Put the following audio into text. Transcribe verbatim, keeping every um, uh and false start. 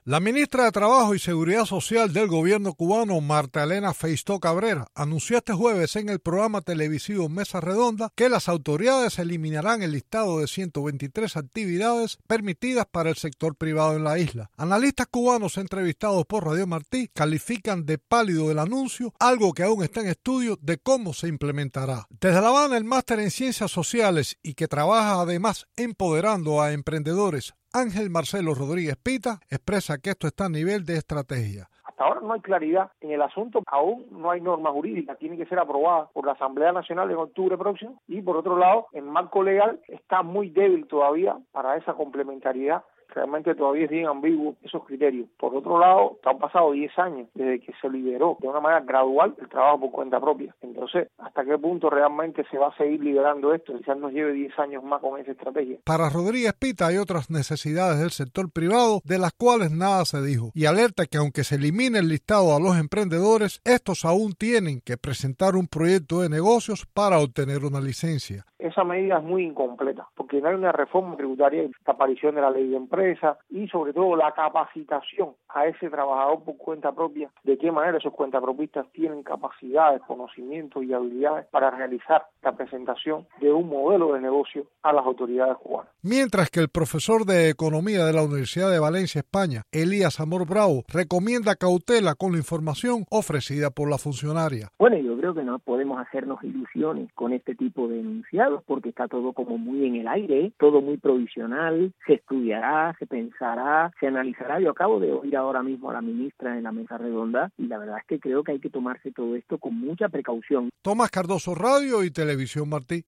La ministra de Trabajo y Seguridad Social del gobierno cubano, Marta Elena Feistó Cabrera, anunció este jueves en el programa televisivo Mesa Redonda que las autoridades eliminarán el listado de ciento veintitrés actividades permitidas para el sector privado en la isla. Analistas cubanos entrevistados por Radio Martí califican de pálido el anuncio, algo que aún está en estudio de cómo se implementará. Desde La Habana, el máster en Ciencias Sociales y que trabaja además empoderando a emprendedores, Ángel Marcelo Rodríguez Pita, expresa que esto está a nivel de estrategia. Hasta ahora no hay claridad en el asunto, aún no hay norma jurídica, tiene que ser aprobada por la Asamblea Nacional en octubre próximo y por otro lado, el marco legal está muy débil todavía para esa complementariedad. Realmente todavía es bien ambiguo esos criterios. Por otro lado, han pasado diez años desde que se liberó de una manera gradual el trabajo por cuenta propia. Entonces, ¿hasta qué punto realmente se va a seguir liberando esto? Quizás nos lleve diez años más con esa estrategia. Para Rodríguez Pita hay otras necesidades del sector privado de las cuales nada se dijo y alerta que aunque se elimine el listado a los emprendedores, estos aún tienen que presentar un proyecto de negocios para obtener una licencia. Esa medida es muy incompleta porque no hay una reforma tributaria, la aparición de la ley de empresas, y sobre todo la capacitación a ese trabajador por cuenta propia, de qué manera esos cuentapropistas tienen capacidades, conocimientos y habilidades para realizar la presentación de un modelo de negocio a las autoridades cubanas. Mientras que el profesor de Economía de la Universidad de Valencia, España, Elías Amor Bravo, recomienda cautela con la información ofrecida por la funcionaria. Bueno, yo creo que no podemos hacernos ilusiones con este tipo de enunciados porque está todo como muy en el aire, todo muy provisional, se estudiará, se pensará, se analizará. Yo acabo de oír ahora mismo a la ministra en la mesa redonda y la verdad es que creo que hay que tomarse todo esto con mucha precaución. Tomás Cardoso, Radio y Televisión Martí.